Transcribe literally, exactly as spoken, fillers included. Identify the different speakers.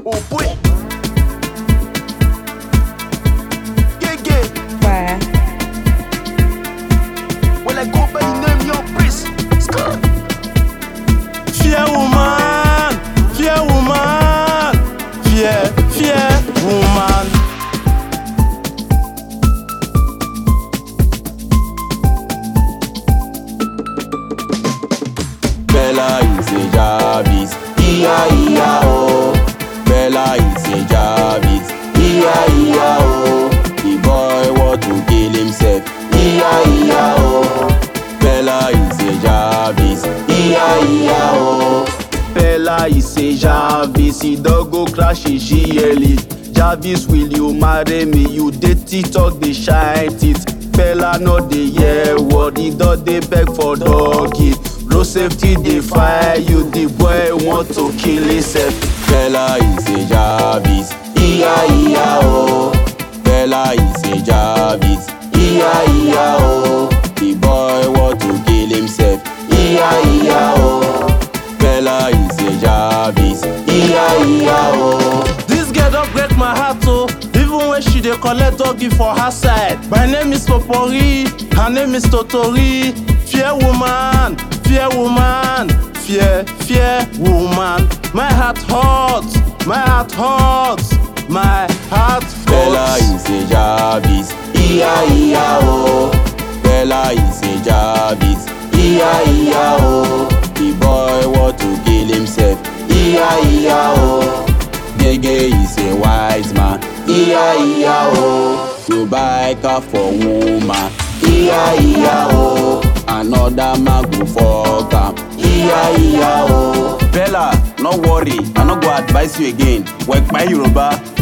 Speaker 1: Oh boy. Yeah, yeah.
Speaker 2: Ouais.
Speaker 1: Well, I go by the name Young Prince. Skrr.
Speaker 3: Fier woman, fier woman, fier, fier woman. Bella is a Jarvis, iya iya oh. Bella is a Jarvis, iya iya oh. The boy want to kill himself, iya iya oh. Bella is a Jarvis, iya iya oh. Bella is a Jarvis, he don't go crash in G L E. Jarvis, will you marry me? You dey TikTok, dey shine teeth. Bella no dey hear word, he don dey beg for doggy. Road safety dey fire you, the boy want to kill himself. Bella is a Jarvis, iya iya oh. Bella is a Jarvis, iya iya oh. The boy want to kill himself, iya iya oh. Bella is a Jarvis, iya iya oh. This girl don break my heart oh, even when she dey collect doggy for her side. My name is Popori, her name is Totori. Fear woman, fear woman, fear, fear woman. My heart hurts, my heart hurts, my heart hurts. Bella is a Jarvis, iya iya oh. Bella is a Jarvis, iya iya oh. The boy want to kill himself, iya iya oh. Gege is a wise man, iya iya oh. You buy car for woman, iya iya oh. Another man go fuck am, iya iya oh. Bella, no worry, I no go advise you again. Work by Yoruba.